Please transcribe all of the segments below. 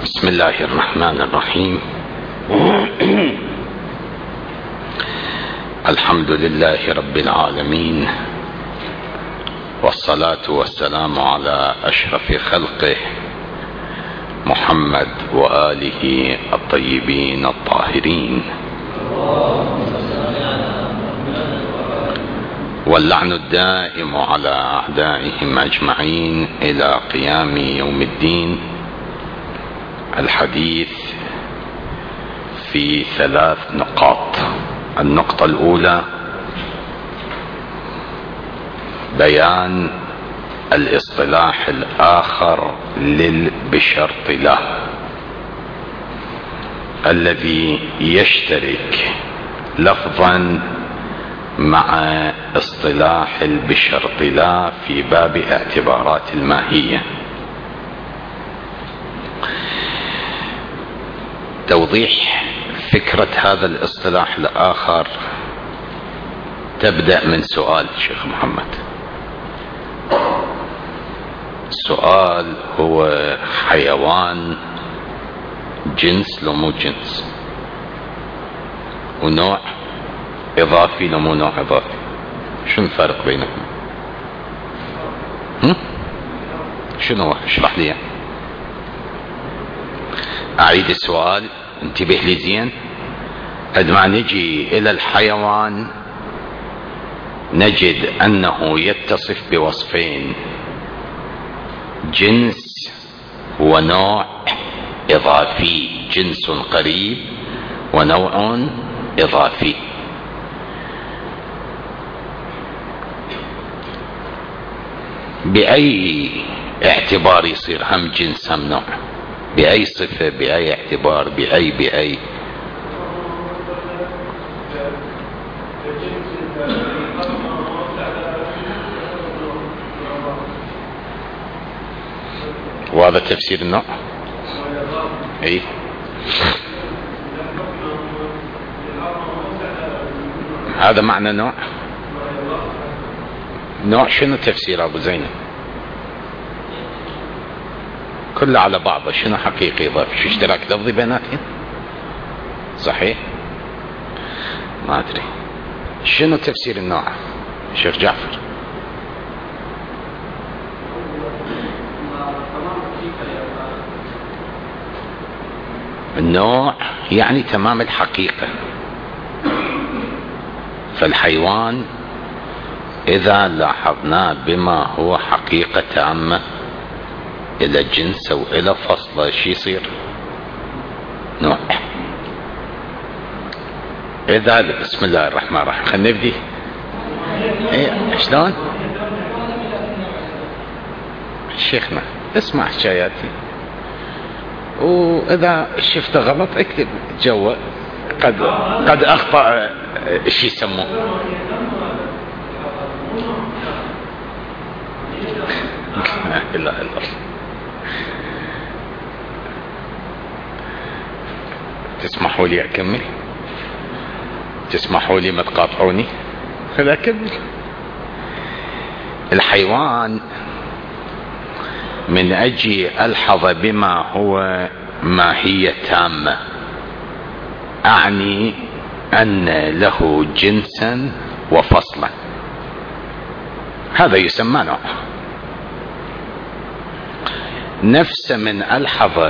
بسم الله الرحمن الرحيم. الحمد لله رب العالمين، والصلاة والسلام على أشرف خلقه محمد وآله الطيبين الطاهرين، واللعن الدائم على أعدائهم أجمعين إلى قيام يوم الدين. الحديث في 3 نقاط. النقطة الأولى بيان الاصطلاح الآخر بشرط لا، الذي يشترك لفظا مع اصطلاح بشرط لا في باب اعتبارات الماهية. توضيح فكرة هذا الاصطلاح الآخر تبدأ من سؤال شيخ محمد. السؤال هو حيوان جنس لو مو جنس، ونوع إضافي لو مو نوع إضافي؟ شنو الفرق بينهم؟ شنو؟ اشرح لي. أعيد السؤال، انتبه لي زين. عندما نجي إلى الحيوان نجد أنه يتصف بوصفين: جنس ونوع إضافي. جنس قريب ونوع إضافي. بأي اعتبار يصير هم جنس هم نوع؟ بأي صفة؟ بأي اعتبار؟ بأي وهذا تفسير النوع. اي هذا معنى نوع. نوع شنو تفسير ابو زينب؟ كله على بعضه. شنو حقيقي اضافي؟ شو اشتراك لفظي بيناتهم؟ صحيح؟ ما ادري شنو تفسير النوع شيخ جعفر. النوع يعني تمام الحقيقة. فالحيوان إذا لاحظنا بما هو حقيقة تامة إلى جنس أو إلى فصلة، شي يصير؟ نوع. إذا بسم الله الرحمن الرحيم خلينا نبدي. إيه شلون؟ شيخنا اسمع حكاياتي، وإذا شفت غلط اكتب جوا. قد أخطأ شي يسموه لا إله إلا الله. تسمحوا لي أكمل؟ تسمحوا لي ما تقاطعوني؟ خليني أكمل. الحيوان من أجي ألحظ بما هو ماهية تامة، أعني أن له جنسا وفصلا، هذا يسمى نوع. نفس من ألحظ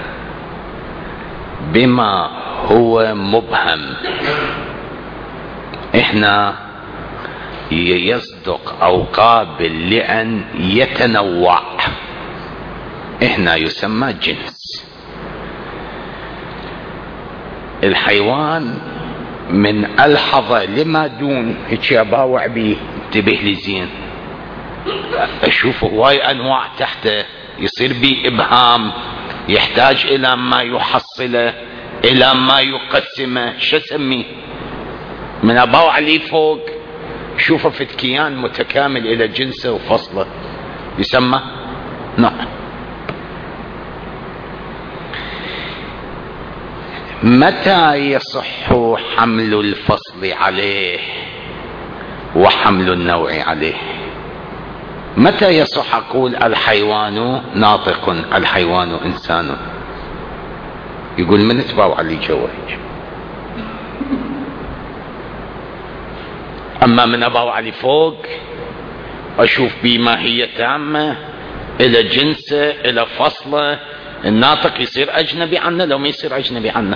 بما هو مبهم، إحنا يصدق أو قابل لأن يتنوع، إحنا يسمى جنس. الحيوان من ألحظ لما دون هيك أباوع بيه. انتبه لي زين، أشوف هواي أنواع تحته، يصير بي إبهام، يحتاج إلى ما يحصله، إلى ما يقسمه. شو اسميه؟ من أباوع لي فوق شوفه في كيان متكامل إلى جنسه وفصله، يسمى نوع. متى يصح حمل الفصل عليه وحمل النوع عليه؟ متى يصح أقول الحيوان ناطق، الحيوان إنسان؟ يقول من تباوع لي جوا هيك. اما من اباوع لي فوق اشوف بماهية تامة الى جنسه الى فصله، الناطق يصير اجنبي عنه لو ما يصير اجنبي عنه.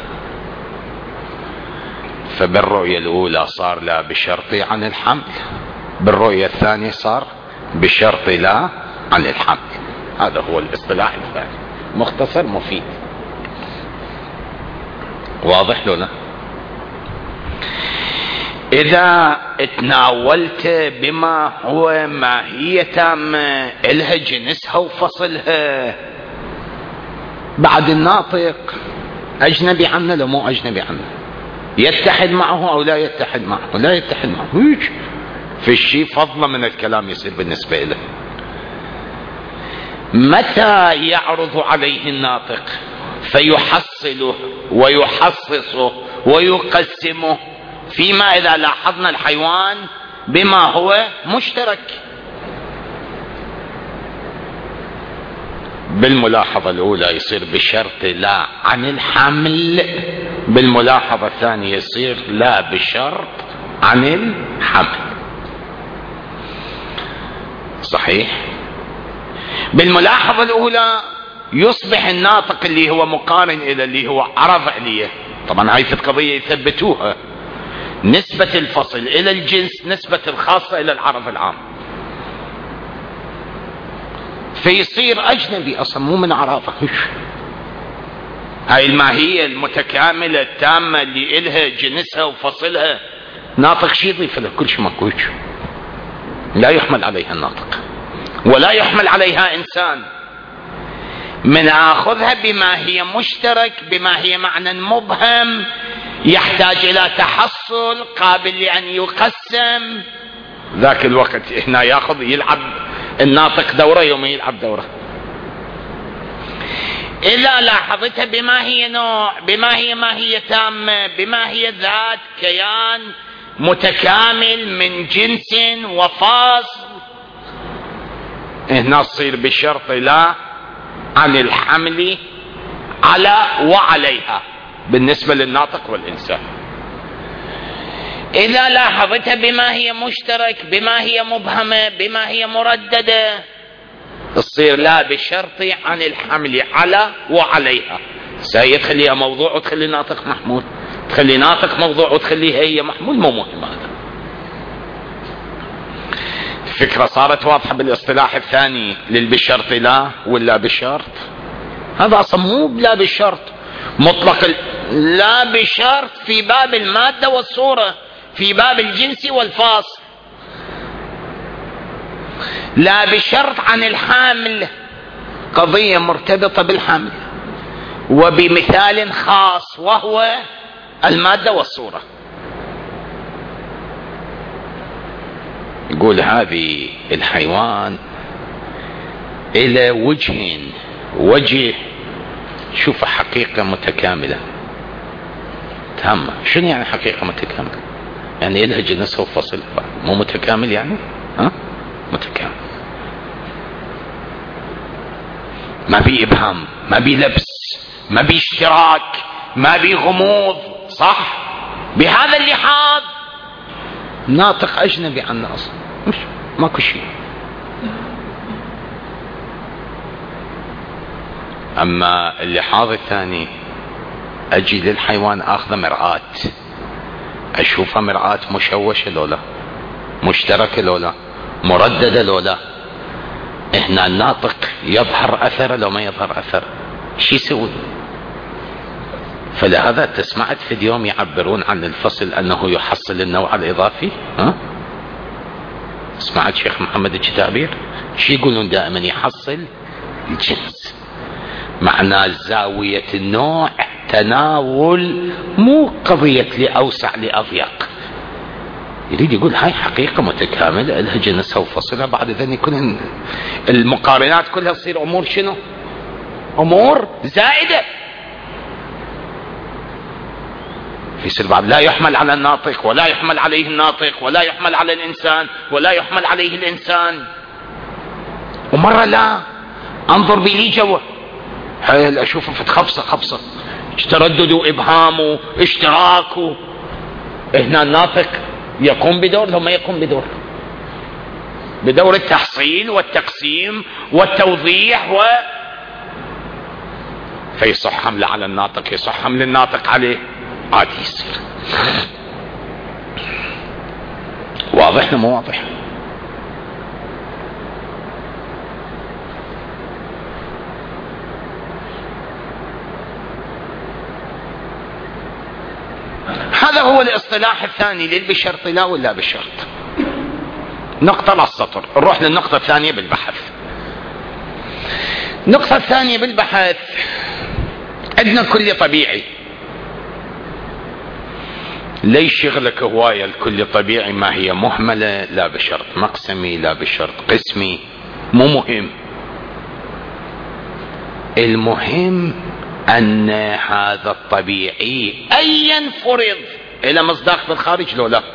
فبالرؤية الاولى صار لا بشرطي عن الحمل، بالرؤية الثانية صار بشرط لا عن الحمل. هذا هو الاصطلاح الثاني، مختصر مفيد. واضح له لا؟ إذا تناولت بما هو ماهية تامة إلها جنسها وفصلها، بعد الناطق أجنبي عنه لو مو أجنبي عنه، يتحد معه أو لا يتحد معه، لا يتحد معه هيك، في الشيء فضلا من الكلام يصير بالنسبة له. متى يعرض عليه الناطق فيحصله ويحصصه ويقسمه؟ فيما إذا لاحظنا الحيوان بما هو مشترك. بالملاحظة الأولى يصير بشرط لا عن الحمل، بالملاحظة الثانية يصير لا بشرط عن الحمل. صحيح؟ بالملاحظة الأولى يصبح الناطق اللي هو مقارن إلى اللي هو عرض عليه، طبعا هاي في القضية يثبتوها، نسبة الفصل إلى الجنس نسبة الخاصة إلى العرض العام، فيصير أجنبي أصلا مو من عراضه. هاي الماهية المتكاملة التامة اللي إلها جنسها وفصلها، ناطق شي يضيف له كل شيء ماكو، لا يحمل عليها الناطق ولا يحمل عليها إنسان. من آخذها بما هي مشترك، بما هي معنى مبهم يحتاج إلى تحصل قابل لأن يقسم، ذاك الوقت هنا يلعب الناطق دورة يوم يلعب دورة. إذا لاحظتها بما هي نوع، بما هي ماهية تامة، بما هي ذات كيان متكامل من جنس وفاصل، هنا تصير بشرط لا عن الحمل على وعليها بالنسبة للناطق والإنسان. إذا لاحظتها بما هي مشترك، بما هي مبهمة، بما هي مرددة، تصير لا بشرط عن الحمل على وعليها. سيدخليها موضوع وتخلي ناطق محمول، تخلي ناطق موضوع وتخليها هي محمول، مو مهم. هذا الفكرة صارت واضحة بالاصطلاح الثاني للبشرط لا ولا بشرط. هذا أصلا مو لا بشرط مطلق، لا بشرط في باب المادة والصورة، في باب الجنس والفاصل. لا بشرط عن الحامل، قضية مرتبطة بالحمل وبمثال خاص وهو المادة والصورة. يقول هذه الحيوان إلى وجهين، وجه شوف حقيقة متكاملة تامة. شنو يعني حقيقة متكاملة؟ يعني إلها جنسها وفصلها، مو متكامل يعني؟ ها؟ متكامل، ما بي إبهام، ما بي لبس، ما بي اشتراك، ما بي غموض، صح؟ بهذا اللحاظ ناطق أجنبي عنا أصلا، مش ماكو شيء. أما اللحاظ الثاني، أجي للحيوان أخذ مرآة، أشوفها مرآة مشوشة لولا، مشتركة لولا، مرددة لولا. هنا الناطق يظهر أثر لو ما يظهر أثر، شو يسوي؟ فلهذا تسمعت في اليوم يعبرون عن الفصل أنه يحصل النوع الإضافي. ها؟ سمعت شيخ محمد الكتابير شو يقولون دائما؟ يحصل الجنس، معنى زاوية النوع تناول، مو قضية لأوسع لأضيق. يريد يقول هاي حقيقة متكاملة لها جنسها وفصلها، بعد ذلك يكون المقارنات كلها تصير أمور شنو؟ أمور زائدة. في سر بعد لا يحمل على الناطق ولا يحمل عليه الناطق ولا يحمل على الإنسان ولا يحمل عليه الإنسان. ومرة لا أنظر بلي جوا، هاي أشوفه في خبصة تردد وإبهام واشتراك هنا الناطق يقوم بدور ثم يقوم بدور التحصيل والتقسيم والتوضيح فيصح حمله على الناطق، يصح حمل الناطق عليه، عادي يصير. واضح مو واضح؟ هذا هو الاصطلاح الثاني للبشرط لا ولا بشرط. نقطة على السطر. نروح للنقطة الثانية بالبحث. النقطة الثانية بالبحث، عندنا كل طبيعي. ليش شغلك هواية الكل طبيعي؟ ما هي مهملة لا بشرط مقسمي لا بشرط قسمي، مو مهم. المهم أن هذا الطبيعي أيا فرض إلى مصداق في الخارج لو لا.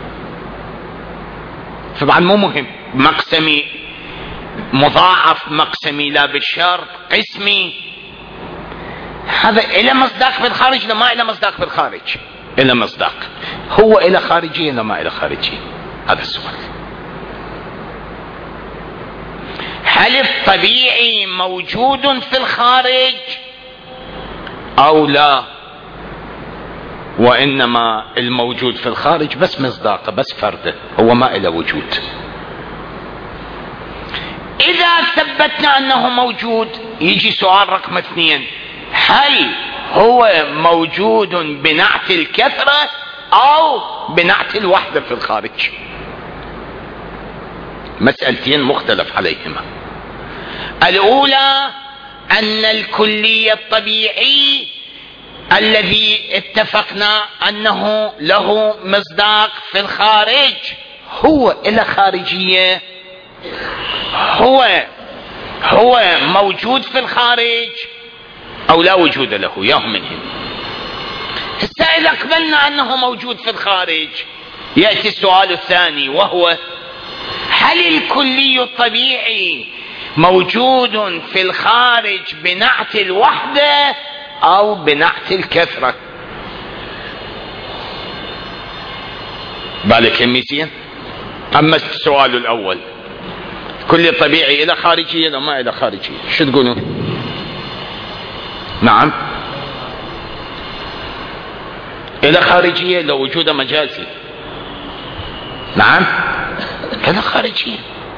طبعا مو مهم مقسمي مضاعف مقسمي لا بالشرط قسمي، هذا إلى مصداق في الخارج لو ما إلى مصداق في الخارج؟ إلى مصداق. هو إلى خارجية لو ما إلى خارجية؟ هذا السؤال. هل الطبيعي موجود في الخارج أو لا؟ وإنما الموجود في الخارج بس مصداقه بس فرده، هو ما إلى وجود. إذا ثبتنا أنه موجود يجي سؤال رقم 2، هل هو موجود بنعت الكثرة أو بنعت الوحدة في الخارج؟ مسألتين مختلف عليهما. الأولى أن الكلي الطبيعي الذي اتفقنا أنه له مصداق في الخارج هو إلى خارجية، هو موجود في الخارج أو لا وجود له؟ ياهم منهم. هسه إذا قبلنا أنه موجود في الخارج يأتي السؤال الثاني، وهو هل الكلي الطبيعي موجود في الخارج بنعت الوحدة أو بنعت الكثرة؟ بالك يميزين. أما السؤال الأول كل طبيعي إلى خارجية لو ما إلى خارجية، شو تقولون؟ نعم إلى خارجية لو وجود مجازي. نعم إلى خارجية،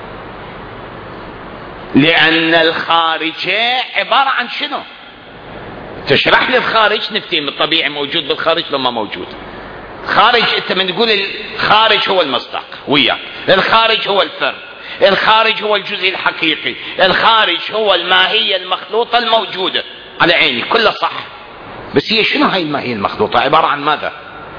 لأن الخارجية عبارة عن شنو؟ تشرح لي الخارج نفتهم الطبيعي موجود بالخارج لو ما موجود. خارج انت من تقول الخارج هو المصداق وياك، الخارج هو الفرد، الخارج هو الجزء الحقيقي، الخارج هو الماهية المخلوطة الموجودة، على عيني كله صح. بس هي شنو هاي الماهية المخلوطة؟ عبارة عن ماذا؟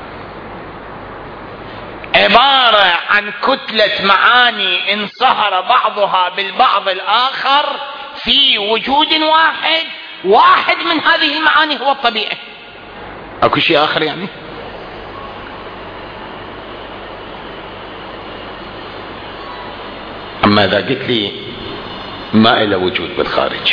عبارة عن كتلة معاني انصهر بعضها بالبعض الآخر في وجود واحد من هذه المعاني هو الطبيعي. اكو شيء آخر يعني؟ أما إذا قلت لي ما إلى وجود بالخارج،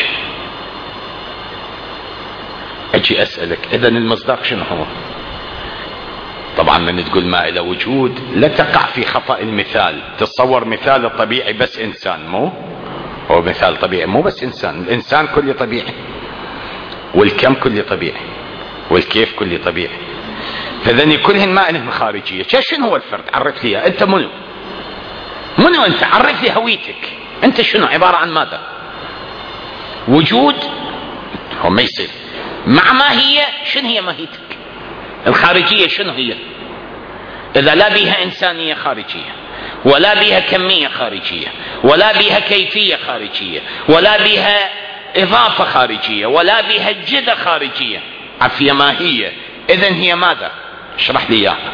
أجي أسألك إذن المصداق شنو هو؟ طبعا من تقول ما إلى وجود لا تقع في خطأ المثال. تتصور مثال الطبيعي بس إنسان، مو هو مثال طبيعي، مو بس إنسان. الإنسان كله طبيعي، والكم كله طبيعي، والكيف كله طبيعي. فذني كلهن ما إلهن خارجية. شنو هو الفرد؟ عرف لي أنت منو أنت؟ عرف لي هويتك أنت شنو؟ عبارة عن ماذا؟ وجود هو ما يصير مع ماهية. شنو هي ماهيتك؟ الخارجية شنو هي؟ إذا لا بها إنسانية خارجية، ولا بها كمية خارجية، ولا بها كيفية خارجية، ولا بها إضافة خارجية، ولا بها جدة خارجية، عفية ماهية، إذن هي ماذا؟ اشرح لي إياها.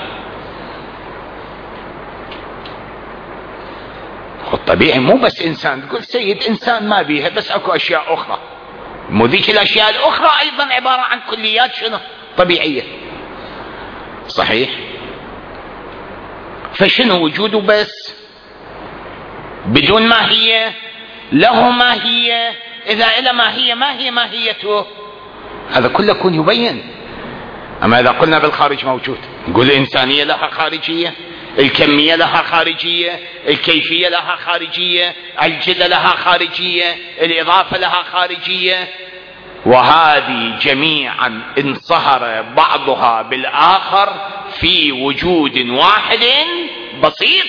الطبيعي مو بس إنسان تقول سيد إنسان ما بيها، بس أكو أشياء أخرى، مو ذيك الأشياء الأخرى أيضا عبارة عن كليات شنو؟ طبيعية. صحيح. فشنو وجوده بس بدون ماهية؟ له ماهية. إذا إلى ماهية ما هي ماهيته؟ هذا كله يكون يبين. أما إذا قلنا بالخارج موجود، نقول الإنسانية لها خارجية، الكمية لها خارجية، الكيفية لها خارجية، الجلة لها خارجية، الإضافة لها خارجية، وهذه جميعا انصهر بعضها بالآخر في وجود واحد بسيط،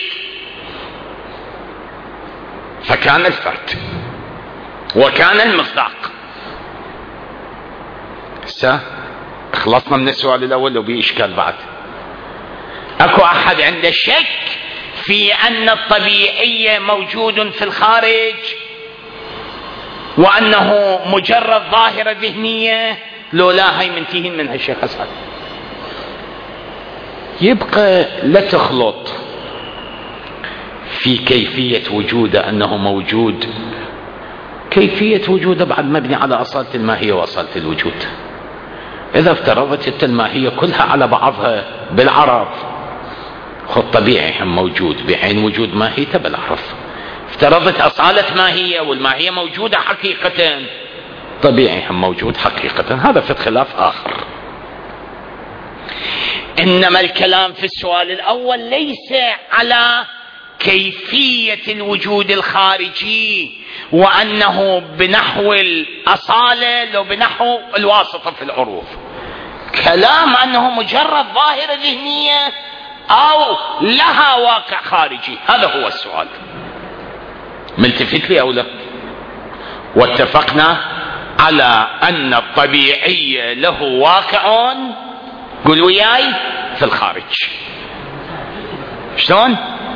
فكان الفرد وكان المصداق. خلصنا من السؤال الأول، لو بإشكال بعد. أكو أحد عنده شك في أن الطبيعي موجود في الخارج وأنه مجرد ظاهرة ذهنية؟ لو لا، هاي منتهين منها الشيخ أسعد. يبقى لا تخلط في كيفية وجوده أنه موجود. كيفية وجوده بعد مبني على أصالة الماهية وأصالة الوجود. إذا افترضت الماهية كلها على بعضها بالعرض، خذ طبيعي هم موجود بعين وجود ماهيته بالعرض. افترضت أصالة ماهية والماهية موجودة حقيقة، طبيعي هم موجود حقيقة. هذا في خلاف آخر. إنما الكلام في السؤال الأول ليس على كيفية الوجود الخارجي وأنه بنحو الأصالة لو بنحو الواسطة في العروف. كلام أنه مجرد ظاهرة ذهنية أو لها واقع خارجي، هذا هو السؤال. ملتفت لي أو لا؟ واتفقنا على أن الطبيعي له واقع، قل وياي، في الخارج. شلون؟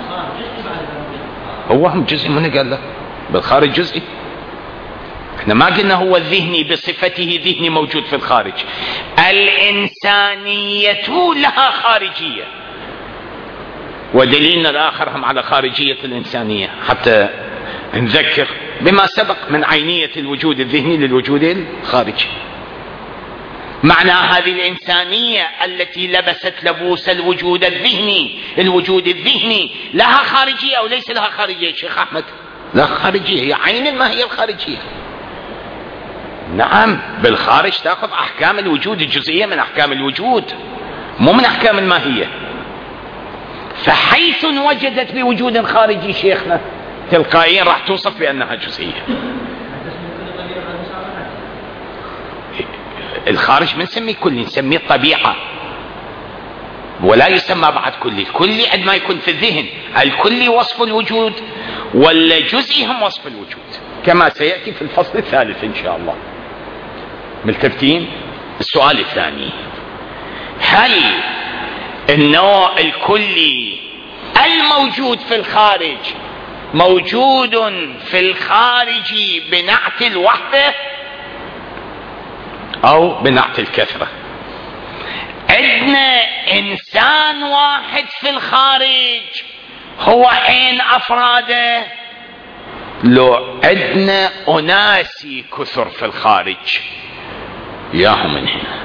هو هم جزء من قال له بالخارج جزئي. احنا ما قلنا هو الذهني بصفته ذهني موجود في الخارج. الإنسانية لها خارجية، ودليلنا الآخر هم على خارجية الإنسانية حتى نذكر بما سبق من عينية الوجود الذهني للوجود الخارجي. معنى هذه الإنسانية التي لبست لبوس الوجود الذهني، الوجود الذهني لها خارجية أو ليس لها خارجية شيخ أحمد؟ لا خارجية، هي عين ما هي الخارجية. نعم، بالخارج تأخذ أحكام الوجود الجزئية من أحكام الوجود، مو من أحكام الماهية. فحيث وجدت بوجود خارجي شيخنا تلقائيا راح توصف بأنها جزئية. الخارج ما نسميه كلي، نسميه الطبيعة، ولا يسمى بعد كلي. الكلي عندما يكون في الذهن، الكلي وصف الوجود والجزئي هم وصف الوجود، كما سيأتي في الفصل الثالث إن شاء الله. ملتفتين؟ السؤال الثاني: هل النوع الكلي الموجود في الخارج موجود في الخارج بنعت الوحدة أو بنعت الكثرة؟ عندنا إنسان واحد في الخارج هو عين أفراده، لو عندنا أناس كثر في الخارج ياهم من هنا.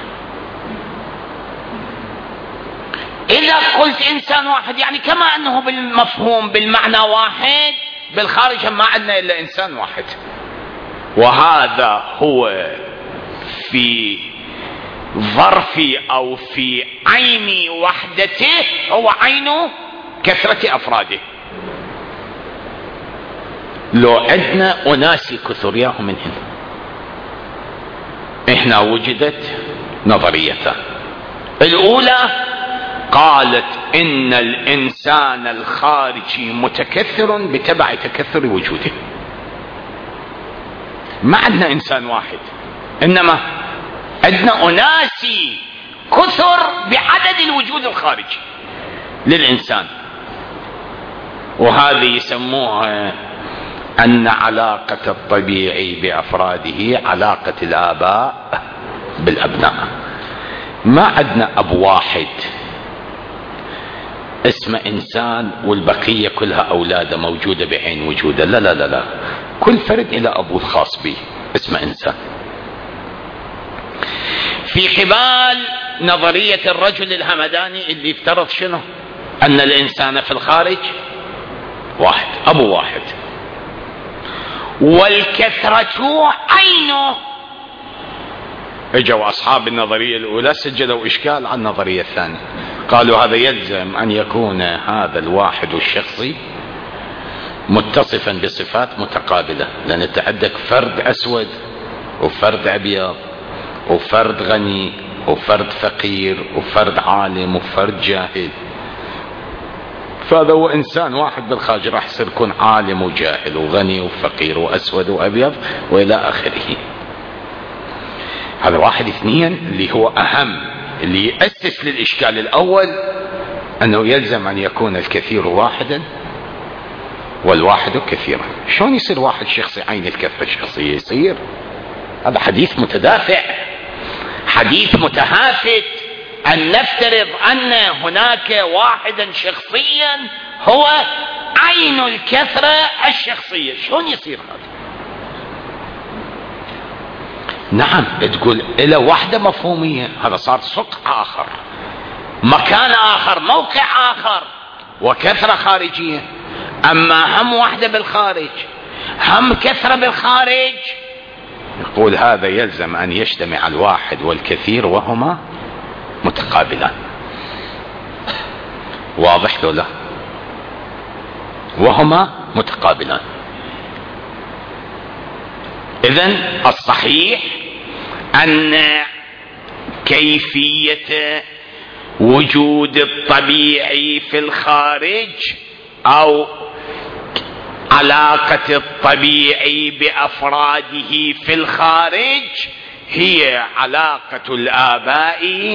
إذا قلت إنسان واحد يعني كما أنه بالمفهوم بالمعنى واحد، بالخارج ما عندنا إلا إنسان واحد، وهذا هو في ظرف أو في عين وحدته، هو عين كثرة أفراده. لو عندنا أناس كثر ياهم من هنا، إحنا وجدت نظريتان. الأولى قالت إن الإنسان الخارجي متكثر بتبع تكثر وجوده. ما عندنا إنسان واحد، إنما عندنا أناس كثر بعدد الوجود الخارجي للإنسان. وهذه يسموها أن علاقة الطبيعي بأفراده علاقة الآباء بالأبناء. ما عندنا أب واحد اسمه إنسان والبقية كلها أولاده موجودة بعين وجوده، لا لا لا لا، كل فرد إلى أبوه الخاص به اسمه إنسان. في قبال نظرية الرجل الهمداني اللي افترض شنو؟ أن الإنسان في الخارج واحد، أبو واحد، والكثرة عينه. اجوا أصحاب النظرية الأولى سجلوا إشكال على النظرية الثانية، قالوا هذا يلزم أن يكون هذا الواحد الشخصي متصفا بصفات متقابلة، لأن أنت عندك فرد أسود وفرد أبيض وفرد غني وفرد فقير وفرد عالم وفرد جاهل، فهذا هو إنسان واحد بالخارج راح يصير يكون عالم وجاهل وغني وفقير وأسود وأبيض وإلى آخره. هذا واحد. اثنين اللي هو أهم، اللي يأسس للإشكال الأول، أنه يلزم أن يكون الكثير واحدا والواحد كثيرا. شلون يصير واحد شخصي عين الكثرة الشخصية؟ يصير هذا حديث متدافع، حديث متهافت، أن نفترض أن هناك واحدا شخصيا هو عين الكثرة الشخصية. شلون يصير هذا؟ نعم، تقول إلى وحدة مفهومية، هذا صار سوق آخر، مكان آخر، موقع آخر، وكثرة خارجية. أما هم وحدة بالخارج، هم كثرة بالخارج، يقول هذا يلزم أن يجتمع الواحد والكثير وهما متقابلان. واضح لو لا؟ وهما متقابلان. إذن الصحيح أن كيفية وجود الطبيعي في الخارج أو علاقة الطبيعي بأفراده في الخارج هي علاقة الآباء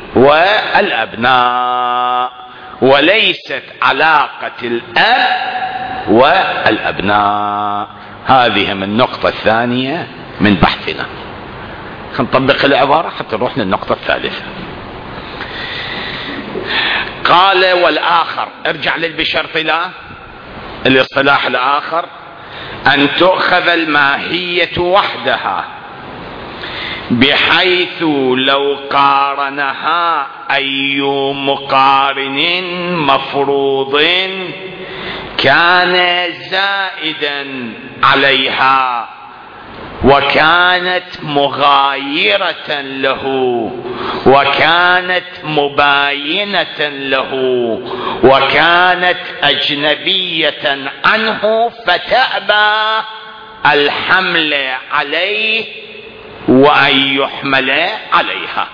والأبناء، وليست علاقة الأب والأبناء. هذه من النقطة الثانية من بحثنا. نطبق العبارة حتى نروح للنقطة الثالثة. قال والآخر، ارجع للبشرط لا، الاصطلاح الآخر، أن تؤخذ الماهية وحدها، بحيث لو قارنها أي مقارن مفروض كان زائدا عليها، وكانت مغايرة له، وكانت مباينة له، وكانت أجنبية عنه، فتأبى الحمل عليه وأن يحمل عليها.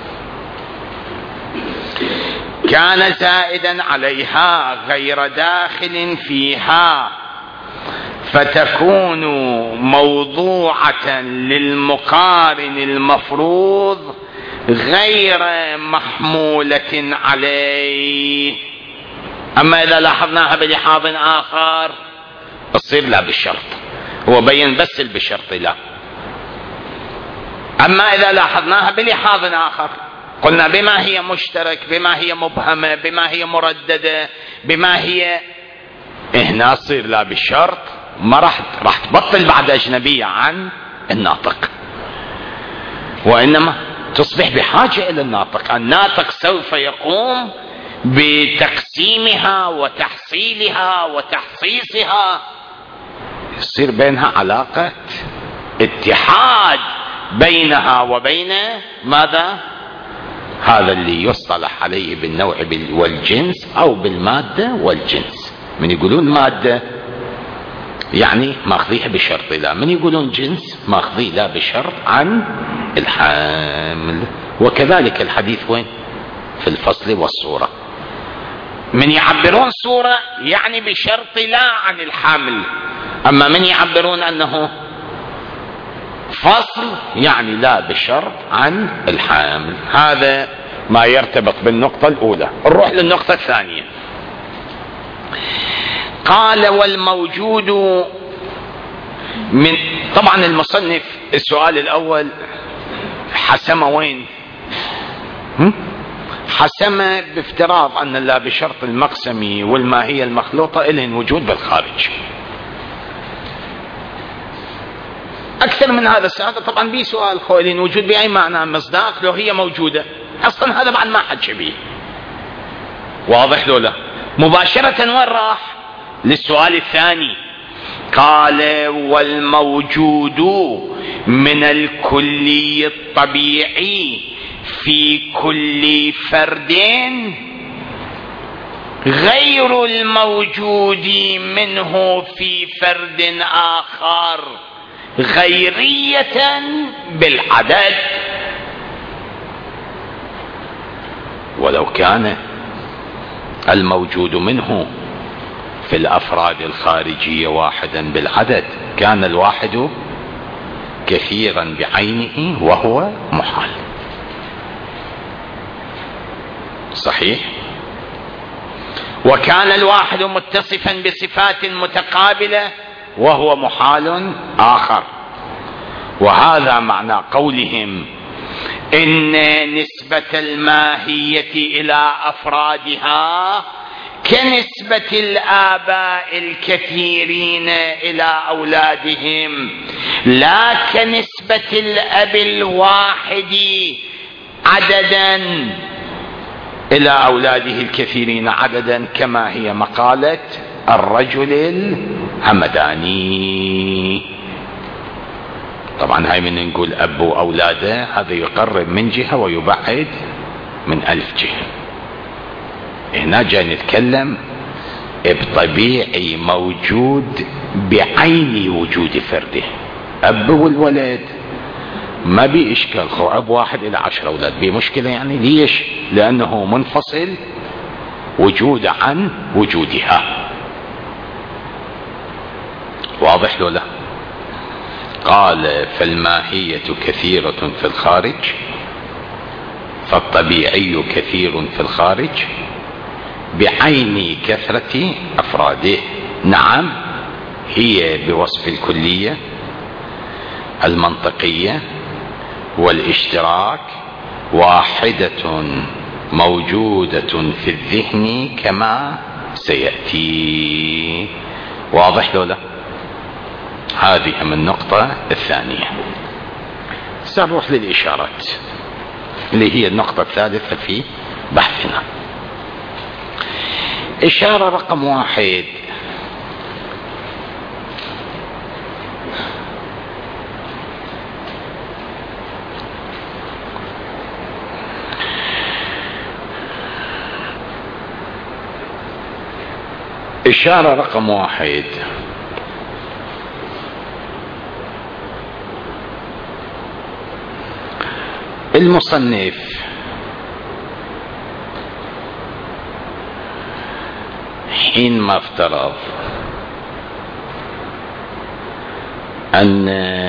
كان زائدا عليها غير داخل فيها، فتكون موضوعة للمقارن المفروض غير محمولة عليه. أما إذا لاحظناها بلحاظ آخر تصير لا بالشرط، هو بين بس بالشرط لا. أما إذا لاحظناها بلحاظ آخر قلنا بما هي مشترك، بما هي مبهمة، بما هي مرددة، بما هي، هنا تصير لا بالشرط، ما راح تبطل بعد أجنبية عن الناطق، وإنما تصبح بحاجة إلى الناطق. الناطق سوف يقوم بتقسيمها وتحصيلها وتحصيصها، يصير بينها علاقة اتحاد بينها وبين ماذا؟ هذا اللي يصطلح عليه بالنوع والجنس أو بالمادة والجنس. من يقولون مادة يعني ماخذيها بشرط لا، من يقولون جنس ماخذيه لا بشرط عن الحامل. وكذلك الحديث وين؟ في الفصل والصورة. من يعبرون صورة يعني بشرط لا عن الحامل، أما من يعبرون أنه فصل يعني لا بشرط عن الحامل. هذا ما يرتبط بالنقطة الأولى. نروح للنقطة الثانية. قال والموجود من، طبعا المصنف السؤال الأول حسم وين؟ حسم بافتراض أن لا بشرط المقسمي والماهية المخلوطة إلهن وجود بالخارج. أكثر من هذا السؤال طبعا بي سؤال خويلين وجود بأي معنى؟ مصداق لو هي موجودة أصلا، هذا بعد ما حد شبيه. واضح لو لا؟ مباشرة وين راح؟ للسؤال الثاني. قال والموجود من الكلي الطبيعي في كل فرد غير الموجود منه في فرد آخر غيرية بالعدد. ولو كان الموجود منه في الأفراد الخارجية واحدا بالعدد كان الواحد كثيرا بعينه وهو محال. صحيح. وكان الواحد متصفا بصفات متقابلة وهو محال آخر. وهذا معنى قولهم إن نسبة الماهية إلى أفرادها كنسبة الآباء الكثيرين إلى أولادهم، لا كنسبة الأب الواحد عددا إلى أولاده الكثيرين عددا، كما هي مقالة الرجل الهمداني. طبعا هاي من نقول أب وأولاده هذا يقرب من جهة ويبعد من 1000 جهة. هنا جاي نتكلم بطبيعي موجود بعين وجود فرده. أب والولد ما بي إشكال، خو أب واحد إلى 10 أولاد بي مشكلة يعني. ليش؟ لأنه منفصل وجود عن وجودها. واضح ولا؟ قال فالماهية كثيرة في الخارج، فالطبيعي كثير في الخارج بعين كثرة أفراده. نعم هي بوصف الكلية المنطقية والاشتراك واحدة موجودة في الذهن كما سيأتي. واضح لولا؟ هذه من النقطة الثانية. سنروح للإشارات اللي هي النقطة الثالثة في بحثنا. إشارة رقم 1: إشارة رقم 1: المصنف حينما افترض أن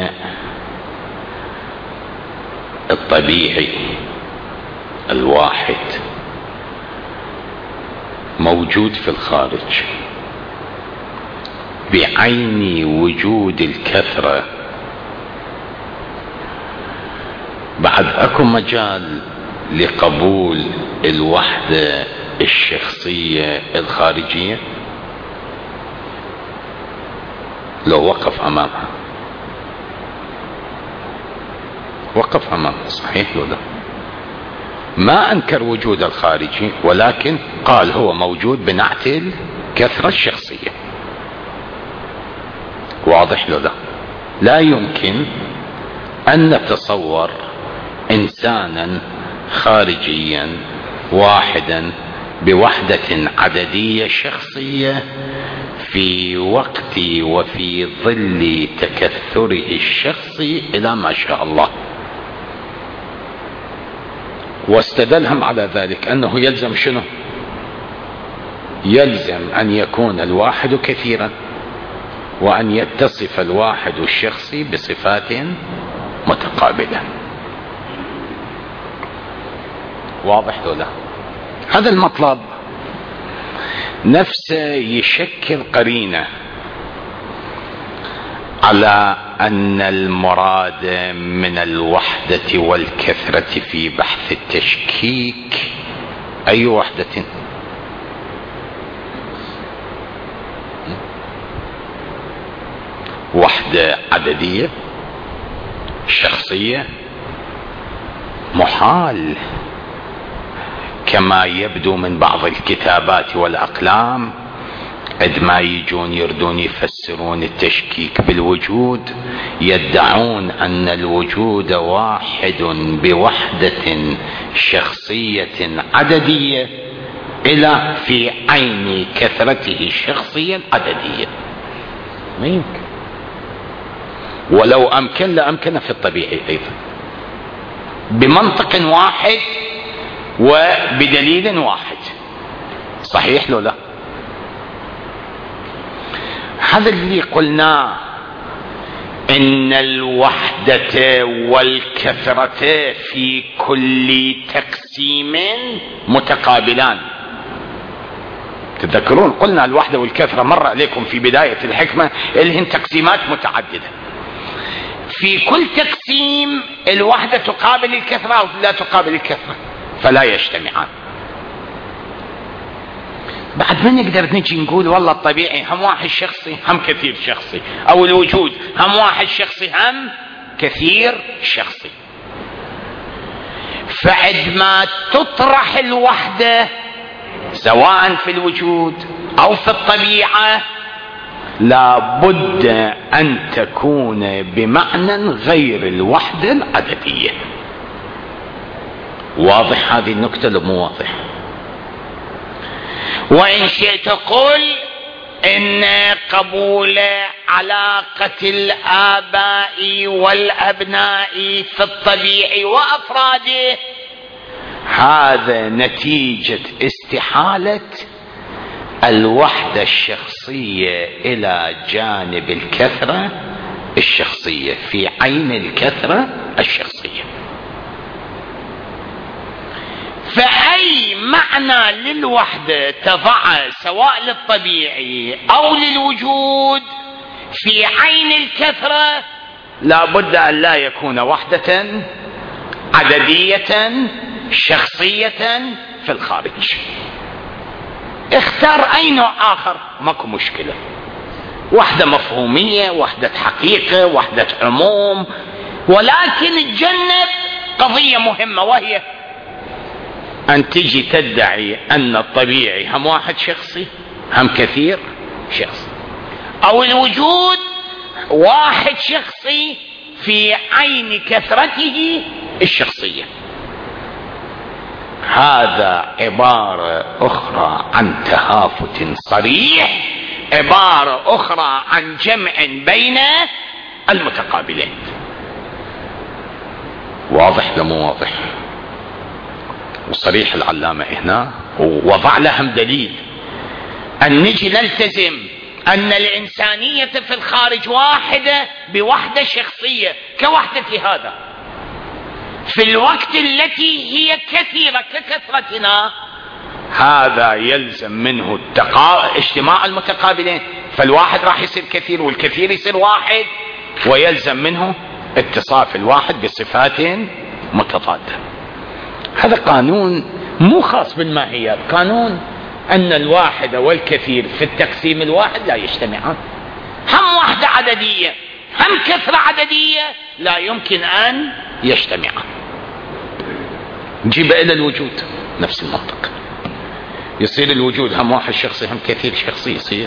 الطبيعي الواحد موجود في الخارج بعين وجود الكثرة، بعد اكو مجال لقبول الوحدة الشخصية الخارجية لو وقف امامها؟ وقف امامها. صحيح ولا؟ ما انكر وجود الخارجي، ولكن قال هو موجود بنعت الكثرة الشخصية. واضح ولا؟ لا يمكن أن نتصور إنسانا خارجيا واحدا بوحدة عددية شخصية في وقت وفي ظل تكثره الشخصي إلى ما شاء الله. واستدلهم على ذلك أنه يلزم شنو؟ يلزم أن يكون الواحد كثيرا، وأن يتصف الواحد الشخصي بصفات متقابلة. واضح ولا؟ هذا المطلب نفسه يشكل قرينة على أن المراد من الوحدة والكثرة في بحث التشكيك أي وحدة؟ وحدة عددية شخصية؟ محال كما يبدو من بعض الكتابات والأقلام عد ما يجون يردون يفسرون التشكيك بالوجود، يدعون أن الوجود واحد بوحدة شخصية عددية إلى في عين كثرته الشخصية العددية. ما يمكن، ولو أمكن لأمكن في الطبيعي أيضا بمنطق واحد وبدليل واحد. صحيح لو لا؟ هذا اللي قلناه، إن الوحدة والكثرة في كل تقسيم متقابلان. تذكرون قلنا الوحدة والكثرة مر عليكم في بداية الحكمة اللي هن تقسيمات متعددة. في كل تقسيم الوحدة تقابل الكثرة أو لا تقابل الكثرة، فلا يجتمعان. بعد ما نقدر نجي نقول والله الطبيعي هم واحد شخصي هم كثير شخصي، أو الوجود هم واحد شخصي هم كثير شخصي. فعد ما تطرح الوحدة سواء في الوجود أو في الطبيعة لا بد أن تكون بمعنى غير الوحدة العددية. واضح هذه النكتة لو مو واضح؟ وإن شئت قل إن قبول علاقة الآباء والأبناء في الطبيعي وأفراده هذا نتيجة استحالة الوحدة الشخصية إلى جانب الكثرة الشخصية في عين الكثرة الشخصية. فأي معنى للوحدة تضع سواء للطبيعي أو للوجود في عين الكثرة لا بد أن لا يكون وحدة عددية شخصية في الخارج. اختار أي نوع آخر ماكو مشكلة، وحدة مفهومية، وحدة حقيقة، وحدة عموم، ولكن تجنب قضية مهمة وهي أن تجي تدعي أن الطبيعي هم واحد شخصي هم كثير شخصي، أو الوجود واحد شخصي في عين كثرته الشخصية. هذا عبارة أخرى عن تهافت صريح، عبارة أخرى عن جمع بين المتقابلين. واضح لو مو واضح؟ وصريح العلامة هنا ووضع لهم دليل أن نجي نلتزم أن الإنسانية في الخارج واحدة بوحدة شخصية كوحدة هذا، في الوقت التي هي كثيرة ككثرتنا هذا يلزم منه اجتماع المتقابلين، فالواحد راح يصير كثير والكثير يصير واحد، ويلزم منه اتصاف الواحد بصفات متضادة. هذا قانون مو خاص بالماهيات، قانون أن الواحد والكثير في التقسيم الواحد لا يجتمعان، هم وحدة عددية هم كثرة عددية لا يمكن أن يجتمعان. نجيب إلى الوجود نفس المنطق، يصير الوجود هم واحد شخصي هم كثير شخصي يصير؟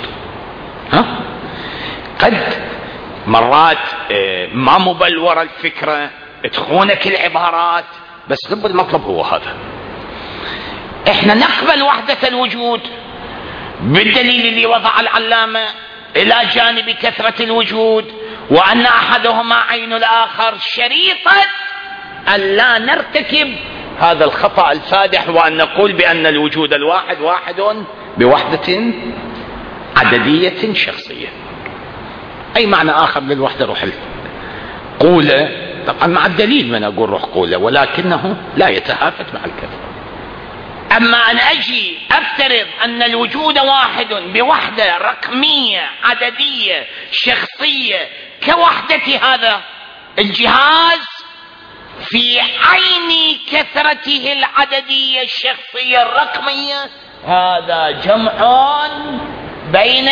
قد مرات ما مبلورة الفكرة تخونك العبارات، بس لب المطلب هو هذا. احنا نقبل وحدة الوجود بالدليل اللي وضع العلامة الى جانب كثرة الوجود، وان احدهما عين الاخر، شريطة ان لا نرتكب هذا الخطأ الفادح وان نقول بان الوجود الواحد واحد بوحدة عددية شخصية. اي معنى اخر للوحدة روح قولة، طبعا مع الدليل من اقول روح قولة، ولكنه لا يتهافت مع الكثرة. اما ان اجي افترض ان الوجود واحد بوحدة رقمية عددية شخصية كوحدة هذا الجهاز في عين كثرته العددية الشخصية الرقمية، هذا جمع بين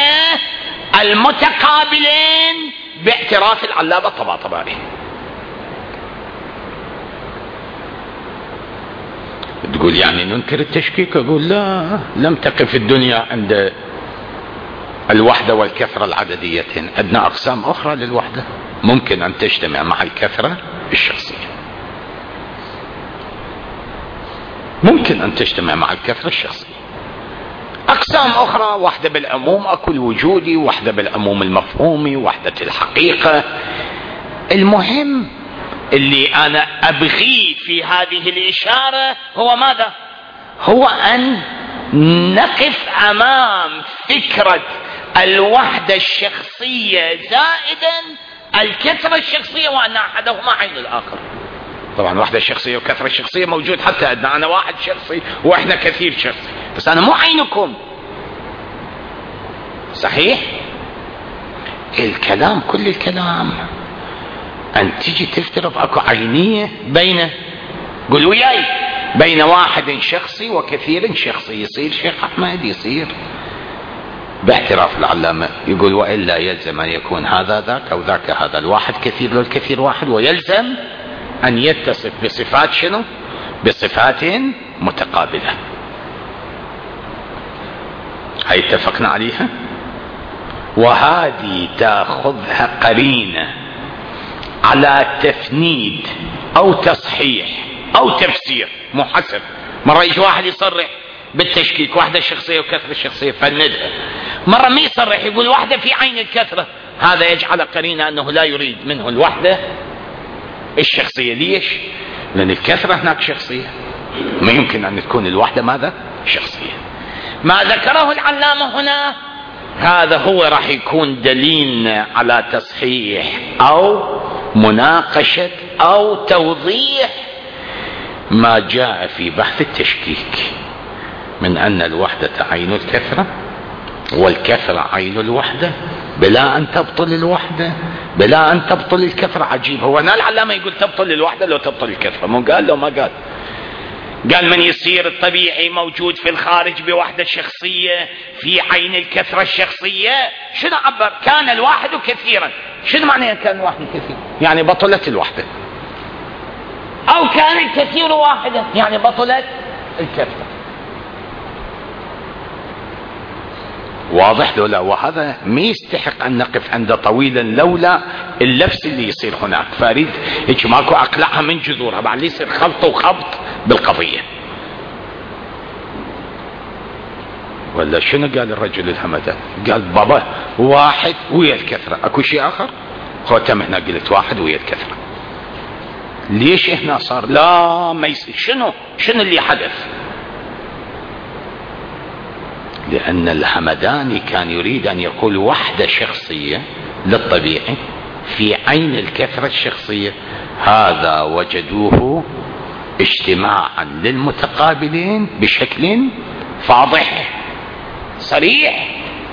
المتقابلين باعتراف العلامة الطباطبائي. تقول يعني ننكر التشكيك؟ أقول لا، لم تقف الدنيا عند الوحدة والكثرة العدديتين. عندنا أقسام أخرى للوحدة ممكن أن تجتمع مع الكثرة الشخصية، ممكن أن تجتمع مع الكثرة الشخصية. أقسام أخرى وحدة بالعموم، أكو الوجودي، وحدة بالعموم المفهومي، وحدة الحقيقة. المهم اللي أنا أبغيه في هذه الإشارة هو ماذا؟ هو أن نقف أمام فكرة الوحدة الشخصية زائدا الكثرة الشخصية، وأن أحدهما عين الآخر. طبعا وحدة الشخصية وكثرة الشخصية موجود حتى عندنا، أنا واحد شخصي وإحنا كثير شخصي، بس أنا مو عينكم. صحيح؟ الكلام كل الكلام أن تجي تفترض أكو عينية بين، قل وياي، بين واحد شخصي وكثير شخصي. يصير شيخ أحمد، يصير باعتراف العلامة يقول وإلا يلزم أن يكون هذا ذاك أو ذاك هذا، الواحد كثير والكثير واحد، ويلزم أن يتصف بصفات شنو؟ بصفات متقابلة. هاي اتفقنا عليها. وهذه تأخذها قرينة على تفنيد أو تصحيح أو تفسير، مو حسب. مرة يجي واحد يصرح بالتشكيك وحدة الشخصية وكثرة الشخصية فندها، مرة ما يصرح يقول وحدة في عين الكثرة، هذا يجعل قرينة أنه لا يريد منه الوحدة الشخصية. ليش؟ لأن الكثرة هناك شخصية، ما يمكن أن تكون الوحدة ماذا؟ شخصية. ما ذكره العلامة هنا هذا هو راح يكون دليل على تصحيح أو مناقشة أو توضيح ما جاء في بحث التشكيك من أن الوحدة عين الكثرة والكثرة عين الوحدة بلا أن تبطل الوحدة بلا أن تبطل الكثرة. عجيب، هو أنا العلامة يقول تبطل الوحدة لو تبطل الكثرة، مو قال لو ما قال؟ قال من يصير الطبيعي موجود في الخارج بوحدة شخصية في عين الكثرة الشخصية. شنو عبر؟ كان الواحد كثيرا. شنو معنى كان الواحد كثير؟ يعني بطلت الوحدة. أو كان الكثير واحدا، يعني بطلت الكثرة. واضح لولا؟ وهذا ما يستحق أن نقف عنده طويلا لولا اللبس اللي يصير هناك. فأريد هيك ماكو أقلعها من جذورها، بعد يصير خلط وخبط بالقضية. ولا شنو قال الرجل الهمدان؟ قال بابا واحد ويا الكثرة، أكو شيء آخر؟ خوتم هنا قلت واحد ويا الكثرة. ليش هنا صار لا ما يصير؟ شنو اللي حدث؟ لأن الهمداني كان يريد أن يقول وحدة شخصية للطبيعي في عين الكثرة الشخصية. هذا وجدوه اجتماعا للمتقابلين بشكل فاضح صريح.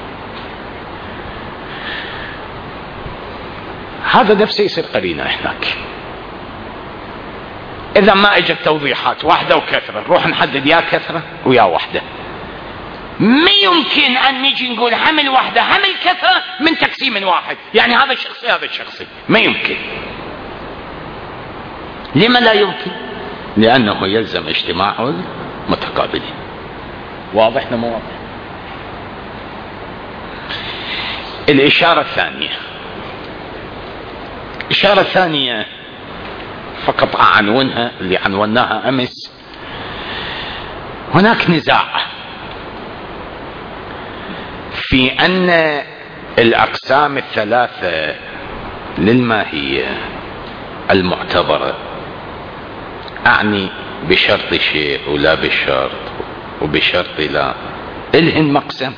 هذا نفسه يصير قرينة هناك. إذا ما اجت توضيحات وحدة وكثرة، نروح نحدد يا كثرة ويا وحدة. ما يمكن أن نجي نقول حمل وحدة حمل كثرة من تقسيم واحد، يعني هذا الشخصي هذا الشخصي، ما يمكن. لما لا يمكن؟ لأنه يلزم اجتماع المتقابلين. واضح مو واضح؟ الإشارة الثانية، الإشارة الثانية فقط عنونها اللي عنوناها أمس. هناك نزاع في أن الأقسام الثلاثة للماهية المعتبرة، أعني بشرط شيء ولا بشرط وبشرط لا، إلهن مقسم،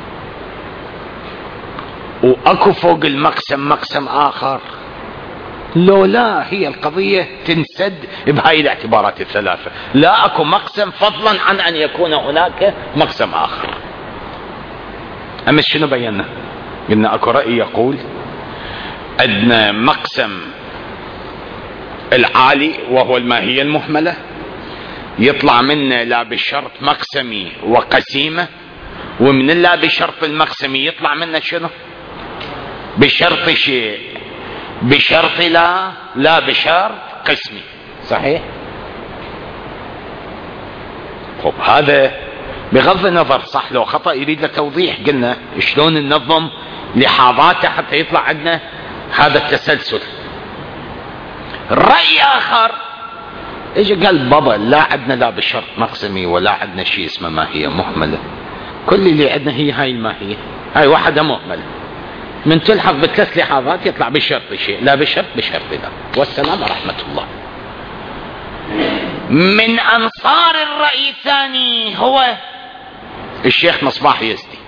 وأكو فوق المقسم مقسم آخر. لو لا هي القضية تنسد بهاي الاعتبارات الثلاثة، لا أكو مقسم فضلا عن أن يكون هناك مقسم آخر. أما شنو بينا؟ قلنا أكو رأي يقول أدنى مقسم العالي وهو الماهية المهملة، يطلع منه لا بشرط مقسمي وقسيمة، ومن لا بشرط المقسمي يطلع منه شنو؟ بشرط شيء، بشرط لا بشرط قسمي. صحيح؟ خب هذا بغض النظر صح لو خطأ يريد له توضيح، قلنا شلون ننظم لحاظاته حتى يطلع عندنا هذا التسلسل. رأي آخر اجى قال بابا لا عندنا لا بالشرط مقسمي ولا عندنا شيء اسمه ماهية مهملة، كل اللي عندنا هي هاي الماهية، هاي واحدة مهملة، من تلحق بالثلاث لحاظات يطلع بالشرط شيء، لا بالشرط بشرط لا. والسلام ورحمة الله. من أنصار الرأي الثاني هو الشيخ مصباح يزدي،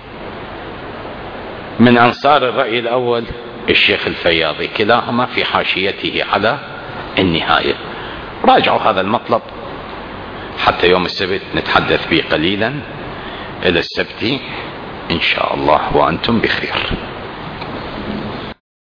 من أنصار الرأي الأول الشيخ الفياضي، كلاهما في حاشيته على النهاية. راجعوا هذا المطلب حتى يوم السبت نتحدث به قليلا. إلى السبت إن شاء الله وأنتم بخير.